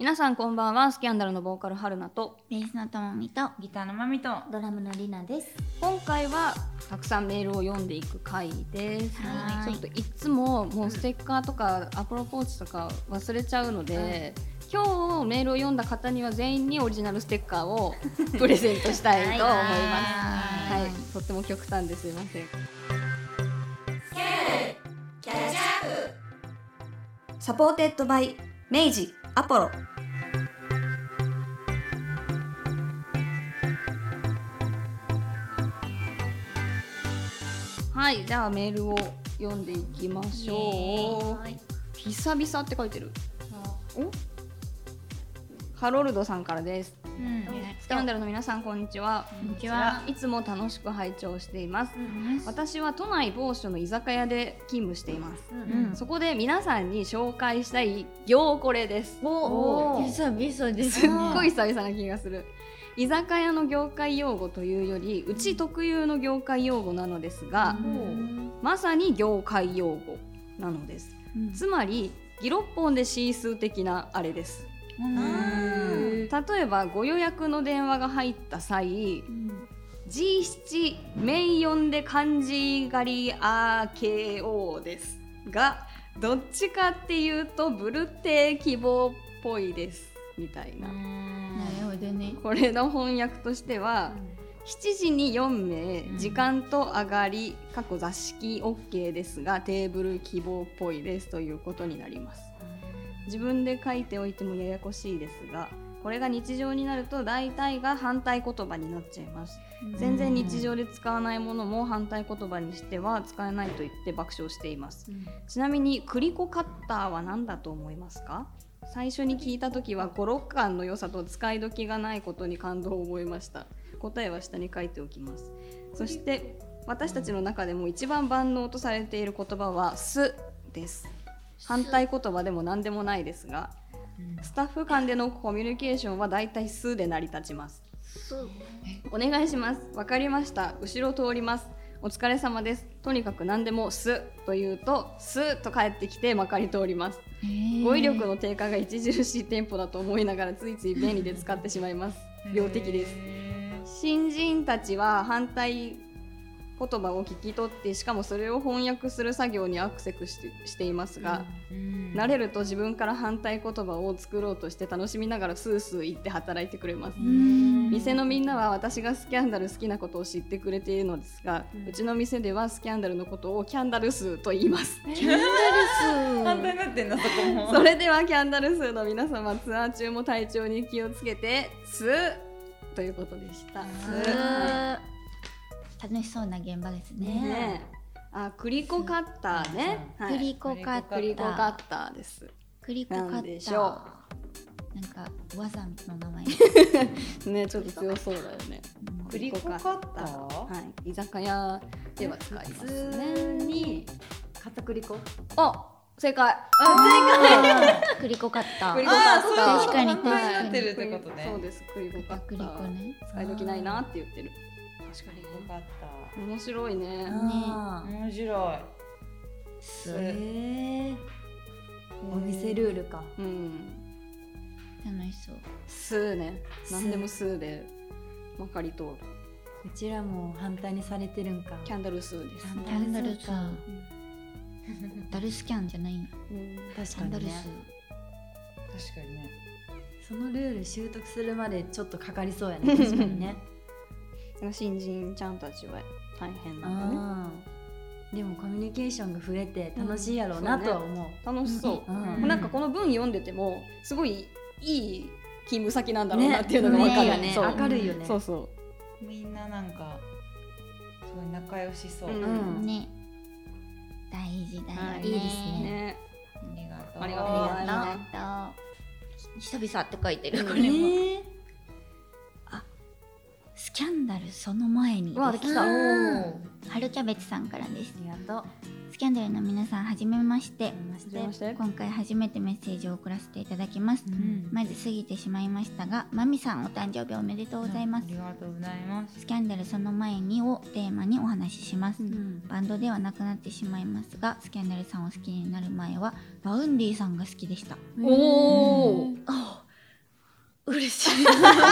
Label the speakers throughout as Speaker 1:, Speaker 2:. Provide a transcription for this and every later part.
Speaker 1: 皆さんこんばんは。スキャンダルのボーカル春菜と
Speaker 2: ベースのともみと
Speaker 3: ギターのまみと
Speaker 4: ドラムのりなです。
Speaker 1: 今回はたくさんメールを読んでいく回です。
Speaker 2: はい
Speaker 1: ちょっといつももうステッカーとかアポロポーチとか忘れちゃうので、今日メールを読んだ方には全員にオリジナルステッカーをプレゼントしたいと思います。はい、とっても極端ですいません。
Speaker 4: サポーテッドバイ明治アポロ。
Speaker 1: はい、じゃあメールを読んでいきましょう。久々って書いてる。おハロルドさんからです。スキャンダルの皆さんこんにちは。
Speaker 2: こんにちは。
Speaker 1: いつも楽しく拝聴しています。私は都内某所の居酒屋で勤務しています。そこで皆さんに紹介したい業これです。
Speaker 2: 久々です
Speaker 1: すっごい久々な気がする。居酒屋の業界用語というよりうち特有の業界用語なのですが、まさに業界用語なのです。つまりギロッポンでシースー的なあれです。例えばご予約の電話が入った際、G7 メイヨンで漢字狩り RKO ですが、どっちかっていうとブルテ希望っぽいですみたいな。
Speaker 2: なるほどね。
Speaker 1: これの翻訳としては、7時に4名、時間と上がり過去座敷 OK ですがテーブル希望っぽいですということになります。自分で書いておいてもややこしいですが、これが日常になると大体が反対言葉になっちゃいます。全然日常で使わないものも反対言葉にしては使えないと言って爆笑しています。ちなみにクリコカッターは何だと思いますか？最初に聞いた時は語録感の良さと使い時がないことに感動を覚えました。答えは下に書いておきます。そして私たちの中でも一番万能とされている言葉はすです。反対言葉でも何でもないですが、スタッフ間でのコミュニケーションはだいたいすで成り立ちます。お願いします。わかりました。後ろ通ります。お疲れ様です。とにかく何でもすと言うとすと帰ってきてまかり通ります。語彙力の低下が著しいテンポだと思いながらついつい便利で使ってしまいます。病的です。新人たちは反対言葉を聞き取ってしかもそれを翻訳する作業にアクセスしていますが、慣れると自分から反対言葉を作ろうとして楽しみながらスースー言って働いてくれます。店のみんなは私がスキャンダル好きなことを知ってくれているのですが、うちの店ではスキャンダルのことをキャンダルスーと言います。
Speaker 2: キャンダルス
Speaker 3: 反対になってんだそこも。
Speaker 1: それではキャンダルスーの皆様、ツアー中も体調に気をつけてスーということでした。
Speaker 2: 楽しそうな現場ですね。
Speaker 1: ねえ、クリコカッターね。
Speaker 2: クリコカッター。
Speaker 1: クリコカッターです。
Speaker 2: クリコカッター。
Speaker 1: なんでしょ
Speaker 2: う。なんか技の名前
Speaker 1: ね、ちょっと強そうだよね。
Speaker 3: クリコカッター？
Speaker 1: はい、居酒屋では使いますね。
Speaker 3: 普通に片栗粉？
Speaker 1: あ、正解。
Speaker 2: クリコカッター。
Speaker 1: クリコカッター。
Speaker 2: 確かに
Speaker 3: 反対になってるってことね。
Speaker 1: そうです。クリコカッター。
Speaker 2: クリコね。
Speaker 1: 使い時ないなって言ってる。確かに。
Speaker 3: よかった。
Speaker 1: 面白いね。
Speaker 3: 面白い。
Speaker 4: お店ルールか。
Speaker 2: 楽しそう。
Speaker 1: スーね。何でもスーでまかり通る。
Speaker 4: うちらも反対にされてるんか。
Speaker 1: キャンダルスーです。
Speaker 2: キャンダルスー。ダルスキャンじゃないんや。
Speaker 4: 確かにね。
Speaker 3: 確かにね。
Speaker 4: そのルール習得するまでちょっとかかりそうやね。確かにね。
Speaker 1: 新人ちゃんたちは大変なんだね。
Speaker 4: でもコミュニケーションが増えて楽しいやろうなとは思う。
Speaker 1: 楽しそう。なんかこの文読んでてもすごいいい勤務先なんだろうなっていうのが分かるよね。
Speaker 4: 明るいよね。
Speaker 1: そうそう。
Speaker 3: みんななんかすごい仲良しそう。
Speaker 2: ね。大事だよね。
Speaker 4: いいですね。
Speaker 3: ありがとう。
Speaker 1: ありがと
Speaker 2: う。久々って書いてる。これも。スキャンダルその前にです。
Speaker 1: わあ、来た。
Speaker 2: 春キャベツさんからです。
Speaker 4: ありがとう。
Speaker 2: スキャンダルの皆さん、はじめまして。
Speaker 1: 今
Speaker 2: 回初めてメッセージを送らせていただきます。まず過ぎてしまいましたが、まみさんお誕生日おめでとうございます。
Speaker 3: ありがとうございます。
Speaker 2: スキャンダルその前にをテーマにお話しします。バンドではなくなってしまいますが、スキャンダルさんを好きになる前はバウンディさんが好きでした。 嬉しい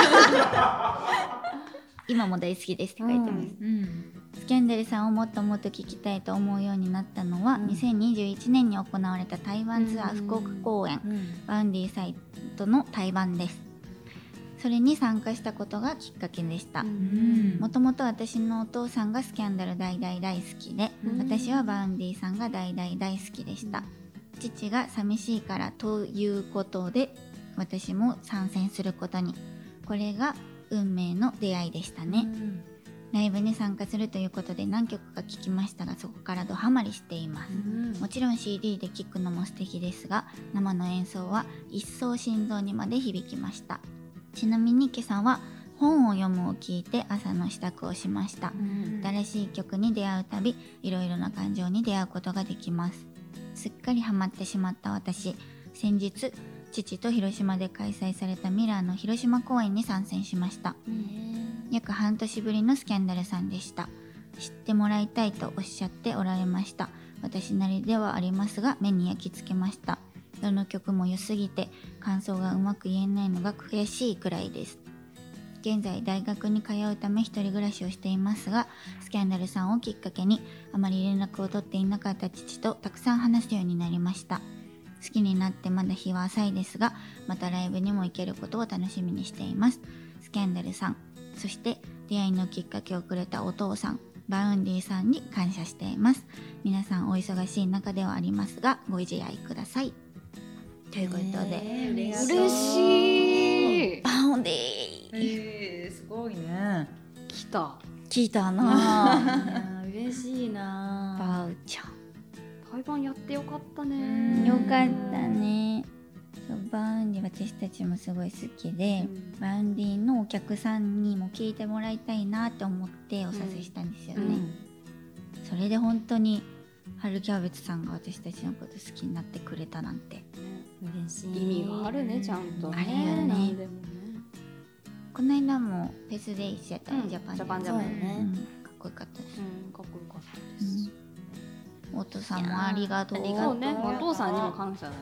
Speaker 2: 今も大好きですって書いてます、スキャンダルさんをもっともっと聞きたいと思うようになったのは、2021年に行われた台湾ツアー福岡公演、バウンディサイトの対バンです。それに参加したことがきっかけでした。もともと私のお父さんがスキャンダル大大大好きで、私はバウンディさんが大大大好きでした。父が寂しいからということで私も参戦することに。これが運命の出会いでしたね。ライブに参加するということで何曲か聴きましたが、そこからドハマりしています。もちろん CD で聴くのも素敵ですが、生の演奏は一層心臓にまで響きました。ちなみに今朝は本を読むを聞いて朝の支度をしました。新しい曲に出会うたび、いろいろな感情に出会うことができます。すっかりハマってしまった私、先日父と広島で開催されたミラーの広島公演に参戦しました。約半年ぶりのスキャンダルさんでした。知ってもらいたいとおっしゃっておられました。私なりではありますが目に焼き付けました。どの曲も良すぎて感想がうまく言えないのが悔しいくらいです。現在大学に通うため一人暮らしをしていますが、スキャンダルさんをきっかけにあまり連絡を取っていなかった父とたくさん話すようになりました。好きになってまだ日は浅いですが、またライブにも行けることを楽しみにしています。スキャンダルさん、そして出会いのきっかけをくれたお父さん、バウンディさんに感謝しています。皆さんお忙しい中ではありますがご自愛ください。ということで、
Speaker 1: 嬉しい。
Speaker 2: バウンディ、
Speaker 3: すごいね。
Speaker 1: 来た。
Speaker 2: 聞いたな
Speaker 4: 嬉しいな。
Speaker 2: バウちゃん
Speaker 1: 対バンやってよかったね。
Speaker 2: よかったね。そう、バウンディ私たちもすごい好きで、バウンディのお客さんにも聞いてもらいたいなって思ってお誘いしたんですよね、それで本当に春キャベツさんが私たちのこと好きになってくれたなんて、
Speaker 4: 嬉しい。
Speaker 1: 意味があるね、ちゃんとね。
Speaker 2: あれよね。
Speaker 1: なんでもね。
Speaker 2: この間もフェスで一緒やったね、ジャパン
Speaker 1: ジャパン
Speaker 2: で、
Speaker 1: ジャパンね。
Speaker 2: かっこよかったです、
Speaker 1: かっこよかったです。
Speaker 2: お父さんもありがとう。
Speaker 1: そうね、お父さんにも感謝だね。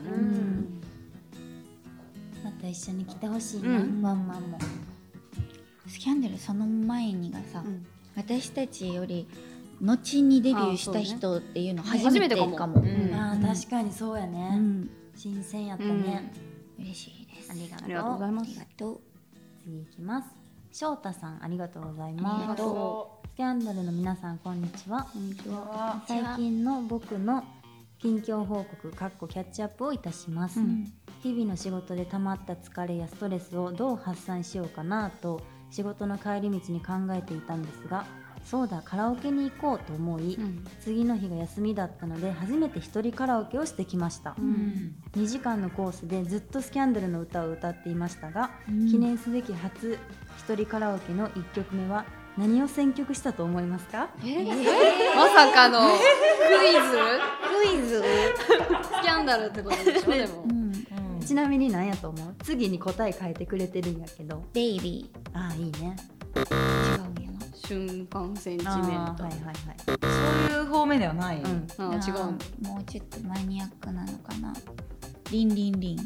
Speaker 4: また一緒に来てほしいな、ワンマンも。
Speaker 2: スキャンダルその前にがさ、私たちより後にデビューした人っていうの初めてかも。
Speaker 4: ああ、確かにそうやね、新鮮やったね、
Speaker 2: 嬉しいです。
Speaker 4: ありがとう。
Speaker 1: ありがとうございます。
Speaker 2: ありがとう。
Speaker 4: 次いきます。翔太さん、ありがとうございます。
Speaker 2: ありがと
Speaker 4: スキャンダルの皆さん、こんにちは。
Speaker 2: こんにちは。
Speaker 4: 最近の僕の近況報告キャッチアップをいたします、日々の仕事で溜まった疲れやストレスをどう発散しようかなと仕事の帰り道に考えていたんですが、そうだ、カラオケに行こうと思い、次の日が休みだったので初めて一人カラオケをしてきました、2時間のコースでずっとスキャンダルの歌を歌っていましたが、記念すべき初一人カラオケの1曲目は何を選曲したと思いますか？
Speaker 1: まさかのクイズスキャンダルってことでしょ。でも
Speaker 4: ちなみに何やと思う？次に答え変えてくれてるんやけど。
Speaker 2: ベイビ
Speaker 4: ー。ああ、いいね。
Speaker 2: 違うんやな。
Speaker 1: 瞬間センチメント。
Speaker 4: はいはいはい。
Speaker 3: そういう方面ではない。
Speaker 1: 違う。
Speaker 2: もうちょっとマニアックなのかな。リンリンリン。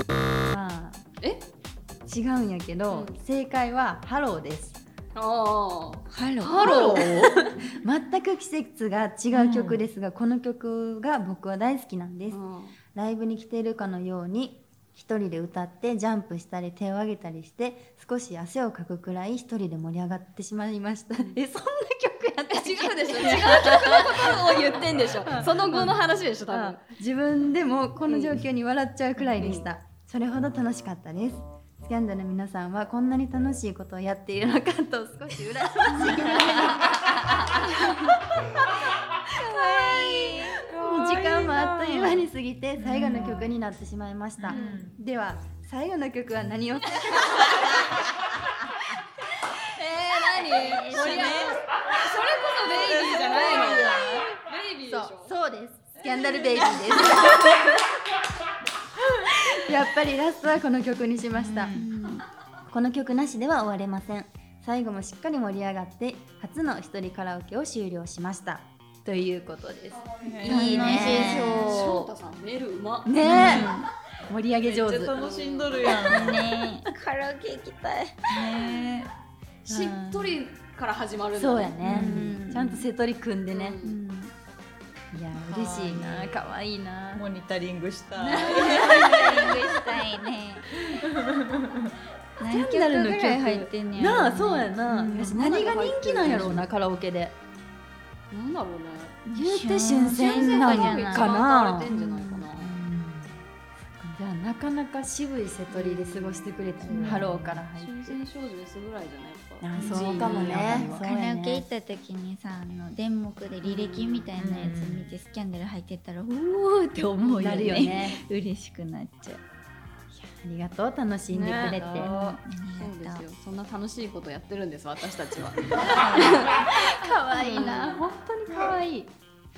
Speaker 4: 違うんやけど、正解はハローです。
Speaker 2: ハロ
Speaker 1: ー
Speaker 4: 全く季節が違う曲ですが、この曲が僕は大好きなんです、ライブに来ているかのように一人で歌ってジャンプしたり手を挙げたりして少し汗をかくくらい一人で盛り上がってしまいました。そんな曲やった
Speaker 1: 違うでしょ。違う曲のことを言ってんでしょ。その後の話でしょ、多分。
Speaker 4: 自分でもこの状況に笑っちゃうくらいでした、それほど楽しかったです。スキャンダルの皆さんはこんなに楽しいことをやっているのかと少し羨ましいくらいかわいい。時間もあっという間に過ぎて最後の曲になってしまいました、では最後の曲は何を
Speaker 1: 何？盛り上がる。それこそベイビーじゃないの？ベイビーでしょ。
Speaker 4: そうです。スキャンダルベイビーですやっぱりラストはこの曲にしました。この曲なしでは終われません。最後もしっかり盛り上がって初の一人カラオケを終了しましたということです。
Speaker 2: いいね。
Speaker 1: 翔太さんメールうま
Speaker 4: ね、盛り上げ上手。
Speaker 3: めっちゃ楽しんどるやん
Speaker 2: ね、 カラオケ行きたい
Speaker 3: ね
Speaker 1: しっとりから始まるんだね。
Speaker 4: そうやね、
Speaker 2: うん
Speaker 4: ちゃんとセトリ組んでね、
Speaker 2: うん
Speaker 4: いや嬉しいな、可愛いな。
Speaker 3: モニタリングしたい
Speaker 2: したいね何曲ぐらい入ってんねやろ
Speaker 4: なあ、そうやな、
Speaker 2: うん
Speaker 4: 私何が人気なんやろうな、カラオケで。
Speaker 1: なんだろうね。
Speaker 4: 言うて春戦なのか
Speaker 1: 一番歌わ
Speaker 4: な
Speaker 1: れてんじゃないかな。
Speaker 4: じゃあなかなか渋いセトリで過ごしてくれたね、ハローから入って。
Speaker 1: 春戦少女ですぐらいじゃないか。
Speaker 4: あ、そうかもね。
Speaker 2: カラオケ行った時にさ電目で履歴みたいなやつ見てスキャンダル入ってったらうおーって思うよ
Speaker 4: なるよ
Speaker 2: ね
Speaker 4: ね。
Speaker 2: 嬉しくなっちゃう。
Speaker 4: ありがとう、楽しんでくれて。
Speaker 1: ね
Speaker 2: あ
Speaker 1: そう
Speaker 2: りがとう
Speaker 1: ですよ。そんな楽しいことやってるんです私たちは。
Speaker 4: 可愛いな、本当に可愛い。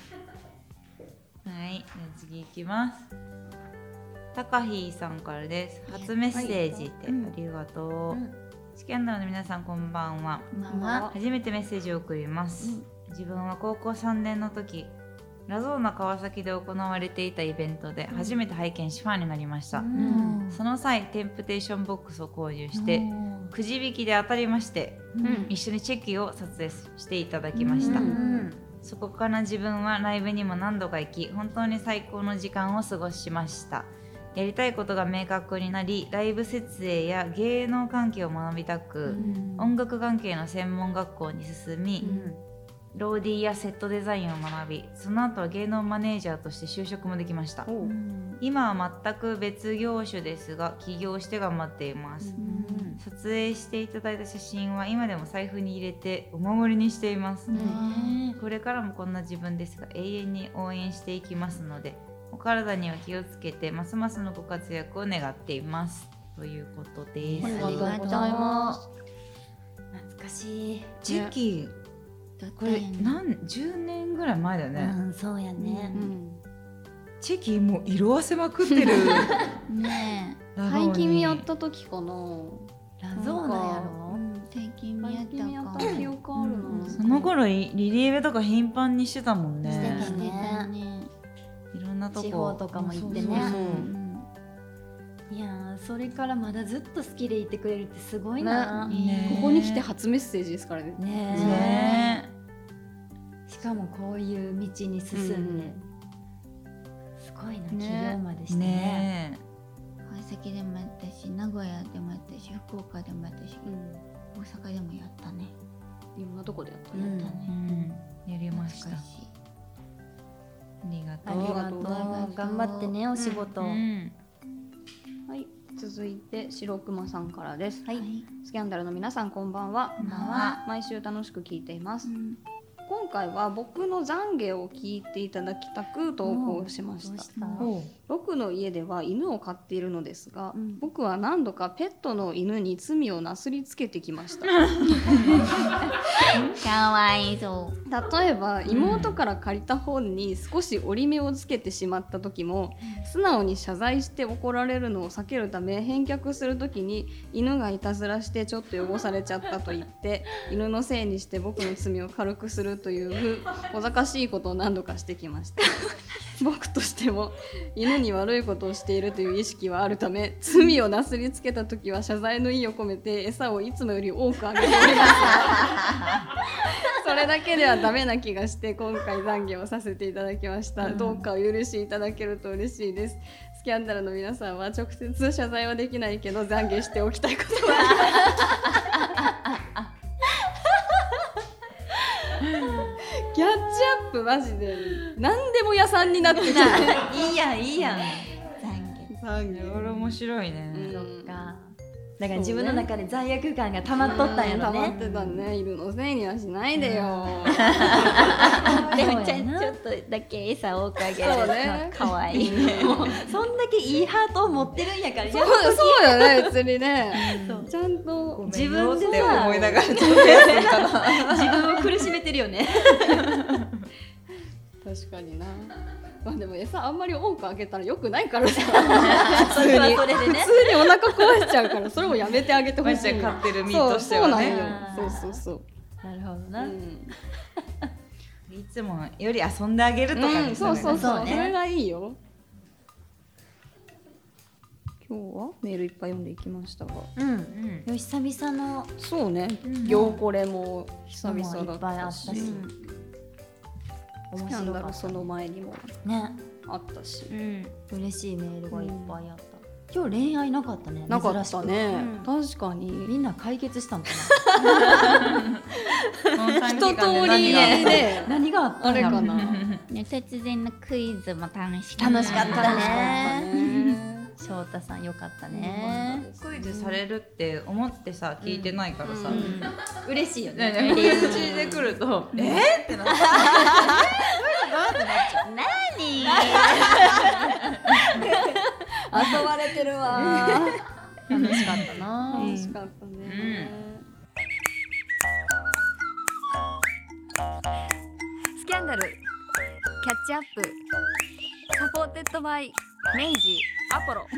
Speaker 3: はい、じゃあ次いきます。たかひーさんからです。初メッセージって、ありがとう。スキャンダルの皆さんこんばんは。
Speaker 2: こんばんは。
Speaker 3: 初めてメッセージを送ります。自分は高校3年の時、ラゾーナ川崎で行われていたイベントで初めて拝見しファンになりました。その際、テンプテーションボックスを購入してくじ引きで当たりまして、一緒にチェキを撮影していただきました。そこから自分はライブにも何度か行き、本当に最高の時間を過ごしました。やりたいことが明確になり、ライブ設営や芸能関係を学びたく、音楽関係の専門学校に進み、ローディーやセットデザインを学び、その後は芸能マネージャーとして就職もできました。今は全く別業種ですが起業して頑張っています。撮影していただいた写真は今でも財布に入れてお守りにしています。これからもこんな自分ですが永遠に応援していきますので、お体には気をつけてますますのご活躍を願っていますということです。
Speaker 1: ありがとうございます。
Speaker 4: 懐かしい。
Speaker 3: チェキこれ10年ぐらい前だよね。
Speaker 4: そうやね。
Speaker 3: チェキもう色あせまくってる
Speaker 2: ね
Speaker 1: 最近見やった時かな。
Speaker 4: ラゾーナやろ。
Speaker 2: 最近見や
Speaker 1: 最近見や
Speaker 2: っ
Speaker 1: ったた記憶あるな。
Speaker 3: その頃リリーベとか頻繁にしてたもんね。
Speaker 4: してた
Speaker 2: してたね。
Speaker 3: いろんなとこ
Speaker 4: 地方とかも行ってね。いやー、それからまだずっと好きでいてくれるってすごいな。
Speaker 1: ここに来て初メッセージですからね。
Speaker 3: ね。
Speaker 4: しかもこういう道に進んで、すごいな、起業までしてね。
Speaker 2: 川崎でもやったし、名古屋でもやったし、福岡でもやったし、大阪でもやったね。
Speaker 1: いろんなとこでやったね。
Speaker 3: やりました。ありがとう。
Speaker 4: ありがとう。頑張ってね、お仕事。
Speaker 1: はい、続いて白熊さんからです。はい、スキャンダルの皆さんこんばんは。
Speaker 2: こんばんは。
Speaker 1: 毎週楽しく聞いています。今回は僕の懺悔を聞いていただきたく投稿しました。僕の家では犬を飼っているのですが、僕は何度かペットの犬に罪をなすりつけてきました。
Speaker 2: かわいそう。
Speaker 1: 例えば妹から借りた本に少し折り目をつけてしまった時も、素直に謝罪して怒られるのを避けるため返却する時に犬がいたずらしてちょっと汚されちゃったと言って犬のせいにして僕の罪を軽くするという小賢しいことを何度かしてきました。僕としても犬に悪いことをしているという意識はあるため、罪をなすりつけた時は謝罪の意を込めて餌をいつもより多くあげております。それだけではダメな気がして今回懺悔をさせていただきました。どうかお許しいただけると嬉しいです。スキャンダルの皆さんは直接謝罪はできないけど懺悔しておきたいことはあります。キャッチアップマジで何でも屋さんになってきた。
Speaker 4: いいやん、いいやん。
Speaker 1: 懺悔。
Speaker 3: これ面白いね。
Speaker 4: そっか。だから自分の中で罪悪感が溜まっとったんやろ
Speaker 1: 溜まっ
Speaker 4: ね。
Speaker 1: てたね。犬のせいにはしないでよ。
Speaker 2: でもちょっとだけ餌多くあげるのかわいい。
Speaker 4: そんだけいいハートを持ってるんやから。
Speaker 1: そうよね、別にね。ちゃんと
Speaker 4: 自分で
Speaker 3: って
Speaker 4: さ
Speaker 3: 思いながらちょっとやってるかな。
Speaker 4: 自分を苦しめてるよね。
Speaker 1: 確かにな。まあでも餌あんまり多くあげたらよくないからさ。
Speaker 4: それはそれでね。
Speaker 1: 普通にお腹壊しちゃうからそれをやめてあげてほしい。
Speaker 3: 飼ってる身としてはね。
Speaker 1: そうそうそう。
Speaker 4: なるほどな。
Speaker 3: いつもより遊んであげるとかに
Speaker 1: そうそうそう。そ
Speaker 4: ね
Speaker 1: れがいいよ。 今日はメールいっぱい読んでいきましたが、
Speaker 4: よし久々の
Speaker 1: そうね、行これも久々だ
Speaker 4: いっぱいあ
Speaker 1: っ
Speaker 4: ったし、
Speaker 1: し、
Speaker 4: 面
Speaker 1: スキャン
Speaker 4: 白かった
Speaker 1: ダルその前にも
Speaker 4: ね。
Speaker 1: あったし、
Speaker 4: 嬉しいメールがいっぱいあった。今日恋愛なかったね。
Speaker 1: なかっ
Speaker 4: 珍しく
Speaker 1: たね、確かに
Speaker 4: みんな解決したんか
Speaker 1: 一通りね
Speaker 4: な。何があった
Speaker 1: あれ
Speaker 4: んやろ
Speaker 1: かな。
Speaker 2: 突然のクイズも楽しかった。
Speaker 4: 楽しかった
Speaker 1: ね
Speaker 4: ね。翔太さんよかったね。
Speaker 3: クイズされるって思ってさ聞いてないからさ、
Speaker 4: 嬉しいよね。
Speaker 3: ねね口で来るとってなって
Speaker 2: 何？
Speaker 1: 遊ばれてるわ。
Speaker 4: 楽しかったな。
Speaker 1: 楽しかったね。
Speaker 5: スキャンダルキャッチアップサポーテッドバイ明治アポロ。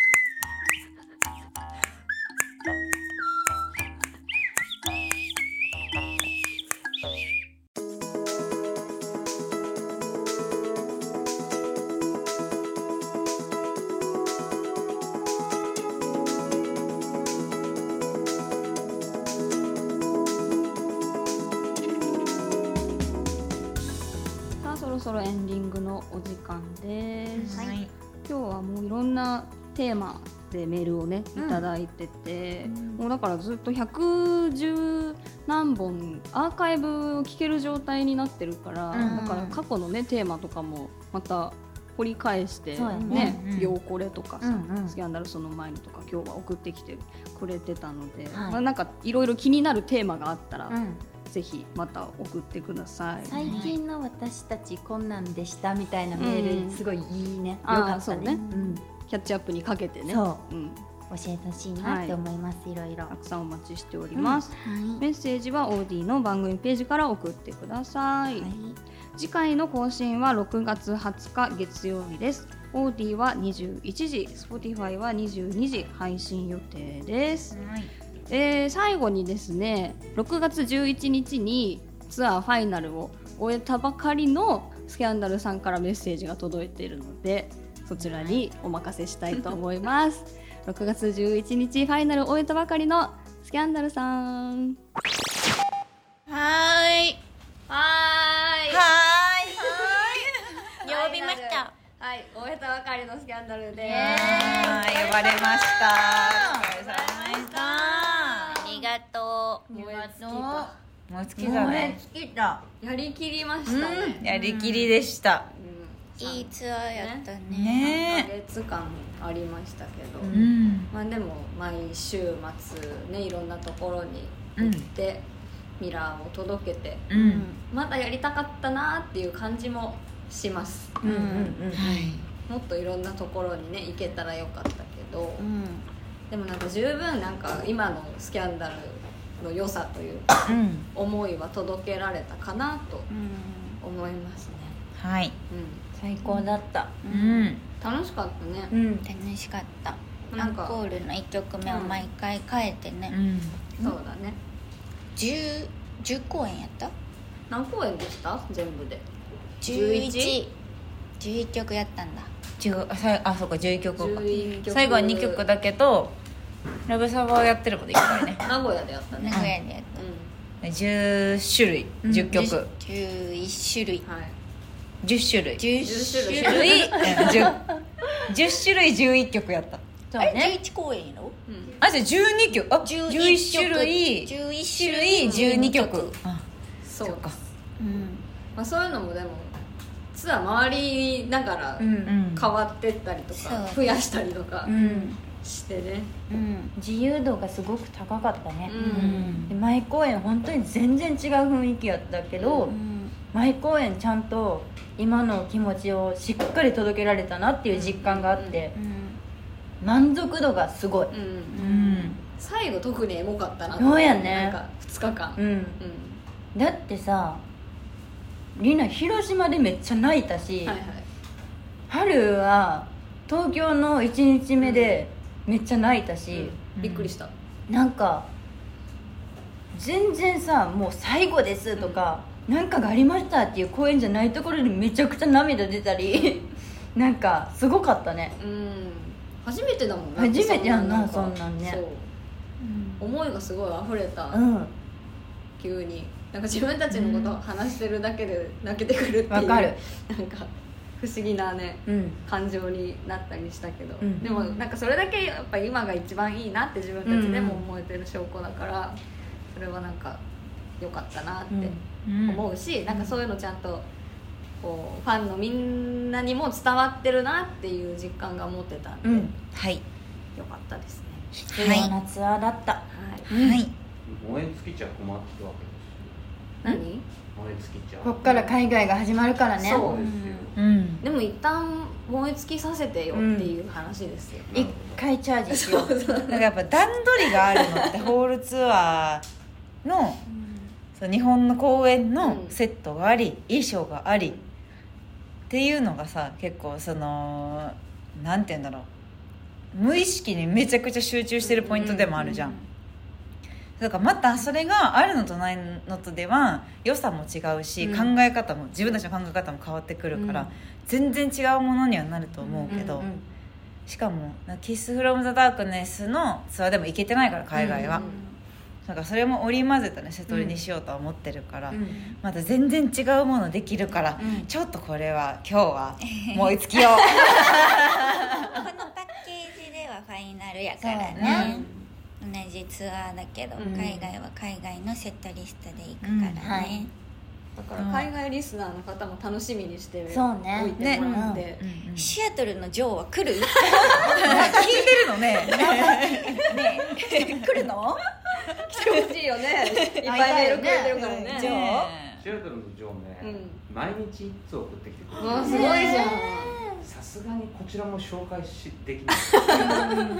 Speaker 1: そろそろエンディングのお時間です、
Speaker 3: はい、
Speaker 1: 今日はもういろんなテーマでメールをねいただいてて、もうだからずっと110何本アーカイブを聞ける状態になってるから、だから過去のねテーマとかもまた掘り返してね、ようこれとかさ、スキャンダルその前のとか今日は送ってきてくれてたので、まあ、なんかいろいろ気になるテーマがあったら、ぜひまた送ってください。
Speaker 4: 最近の私たちこんなんでしたみたいなメールすごいいいね。よかったね。
Speaker 1: キャッチアップにかけてね、
Speaker 4: そう、教えてほしいなって思います。いろいろ
Speaker 1: たくさんお待ちしております。メッセージは OD の番組ページから送ってください。次回の更新は6月20日月曜日です。OD は21時、Spotify は22時配信予定です。最後にですね、6月11日にツアーファイナルを終えたばかりのスキャンダルさんからメッセージが届いているので、そちらにお任せしたいと思います6月11日ファイナルを終えたばかりのスキャンダルさん。
Speaker 2: はーい
Speaker 5: 呼びました。
Speaker 1: はい、終えたばかりのスキャンダルで
Speaker 3: はい呼ばれました。お疲れ様でした。
Speaker 2: ありがとう。
Speaker 3: もう尽きたね。
Speaker 1: やりきりましたね、
Speaker 3: やりきりでした。
Speaker 2: いいツアーやったね。
Speaker 3: ね
Speaker 1: 3ヶ月間ありましたけど、まあでも毎週末ねいろんなところに行って、ミラーを届けて、またやりたかったなっていう感じもします。もっといろんなところにね行けたらよかったけど、でもなんか十分なんか今のスキャンダルの良さというか、思いは届けられたかなと思いますね。
Speaker 3: はい、
Speaker 4: 最高だった。
Speaker 1: 楽しかったね。
Speaker 2: 楽しかった。アン
Speaker 1: なんか
Speaker 2: コールの1曲目を毎回変えてね。
Speaker 1: そうだね。
Speaker 2: 10公演やった？
Speaker 1: 何公演でした全部で
Speaker 2: 11曲やったんだ。
Speaker 3: そうか11曲か。
Speaker 1: 11曲
Speaker 3: 最後は2曲だけどラブサバをやってることいっぱいね。
Speaker 1: 名古屋でやったね。
Speaker 2: 名古屋でやった。
Speaker 3: 10種類10曲、
Speaker 2: 11種類、
Speaker 1: はい
Speaker 3: 10種類
Speaker 1: 10種
Speaker 3: 類10種類11曲やった。
Speaker 2: 11公演やろ？
Speaker 3: あ、じゃあ12曲、あ、11種類12曲。
Speaker 1: そうか、まあ、そういうのもでもツアー回りながら変わってったりとか、増やしたりとかしてね、
Speaker 4: 自由度がすごく高かったね。で毎公演本当に全然違う雰囲気やったけど、毎公演ちゃんと今の気持ちをしっかり届けられたなっていう実感があって、満足度がすごい。
Speaker 1: 最後特にエモかったな。
Speaker 4: そうやね。
Speaker 1: なんか2日間、
Speaker 4: だってさ、りな広島でめっちゃ泣いたし、春は東京の1日目でめっちゃ泣いたし、
Speaker 1: びっくりした。
Speaker 4: なんか全然さ、もう最後ですとか、なんかがありましたっていう公演じゃないところでめちゃくちゃ涙出たりなんかすごかったね。
Speaker 1: 初めてだもん。
Speaker 4: 初めてやんな、
Speaker 1: か
Speaker 4: そんなんね。
Speaker 1: そう、思いがすごい溢れた、急になんか自分たちのことを話してるだけで泣けてくるっていう、
Speaker 4: わかる。
Speaker 1: なんか不思議なね、感情になったりしたけど、でもなんかそれだけやっぱ今が一番いいなって自分たちでも思えてる証拠だから、それはなんか良かったなって思うし、なんかそういうのちゃんとこうファンのみんなにも伝わってるなっていう実感が持ってたんで、
Speaker 2: はい、
Speaker 1: 良かったですね。
Speaker 4: 必要なツアーだった。
Speaker 2: はい。
Speaker 6: 燃え尽きちゃ困ってるわけです
Speaker 1: 何？
Speaker 6: 燃え尽きちゃう。
Speaker 4: こっから海外が始まるからね。
Speaker 1: そう
Speaker 6: ですよ。
Speaker 1: でも一旦燃え尽きさせてよっていう話ですよ。
Speaker 4: 一回チャージしよう。
Speaker 3: だからやっぱ段取りがあるのってホールツアーの、そう日本の公演のセットがあり、衣装がありっていうのがさ、結構そのなんて言うんだろう、無意識にめちゃくちゃ集中してるポイントでもあるじゃん。だからまたそれがあるのとないのとでは良さも違うし、考え方も自分たちの考え方も変わってくるから、全然違うものにはなると思うけど、しかもキスフロムザダークネスのツアーでも行けてないから海外は、だからそれも織り交ぜたねセトリにしようとは思ってるから、また全然違うものできるから、ちょっとこれは今日は燃え尽きよう。
Speaker 2: このパッケージではファイナルやからね、同じツアーだけど、海外は海外のセットリストで行くからね、
Speaker 1: だから海外リスナーの方も楽しみにしておいて
Speaker 4: そう
Speaker 1: も
Speaker 4: ね
Speaker 1: らって、
Speaker 2: シアトルのジョーは来る？
Speaker 3: 聞いてるのね。
Speaker 2: ね来るの？
Speaker 1: 来てほしいよね。いっぱいメールくれてるからね。
Speaker 2: ジョー？
Speaker 6: シアトルのジョーね、毎日一通送ってきてくれる。
Speaker 1: わあすごいじゃん。
Speaker 6: さすがにこちらも紹介できない。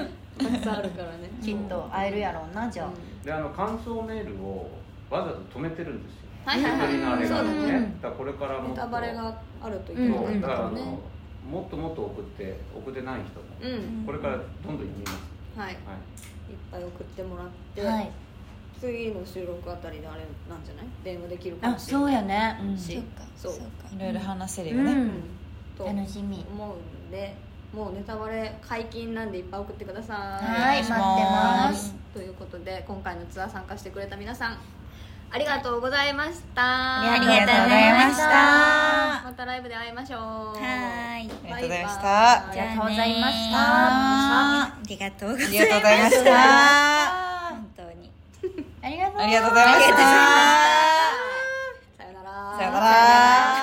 Speaker 1: たくさんあるからね。
Speaker 4: きっと会えるやろうな、じゃあ。
Speaker 6: で感想メールをわざと止めてるんですよ。
Speaker 1: はいはいはい
Speaker 6: セトリのあれがあって
Speaker 1: そうだね。
Speaker 6: だからこれからもっと
Speaker 1: ネタバレがあるといけなかった
Speaker 6: だから
Speaker 1: からね。
Speaker 6: もっともっと送ってない人も、これからどんどん読みます。
Speaker 1: はい。いっぱい送ってもらって、
Speaker 4: はい。
Speaker 1: 次の収録あたりであれなんじゃない？電話できるかも
Speaker 4: あ、
Speaker 1: しれない。
Speaker 4: そうやね。
Speaker 1: そう
Speaker 2: そうか
Speaker 3: いろいろ話せるよね、
Speaker 1: と
Speaker 4: 楽しみ。
Speaker 1: 思うんで、もうネタバレ解禁なんでいっぱい送ってください。
Speaker 4: はい、待ってます。
Speaker 1: ということで今回のツアー参加してくれた皆さんありがとうございました。
Speaker 2: ありがとうございました。
Speaker 1: またライブで会いましょう。
Speaker 2: はい。
Speaker 3: ありがとうございました。
Speaker 4: ありがとうございました。
Speaker 2: ありがとうございました。
Speaker 3: ありがとうございました。
Speaker 2: 本当に。
Speaker 4: ありがとう。
Speaker 3: ありがとうございました。
Speaker 1: さよなら。
Speaker 3: さよなら。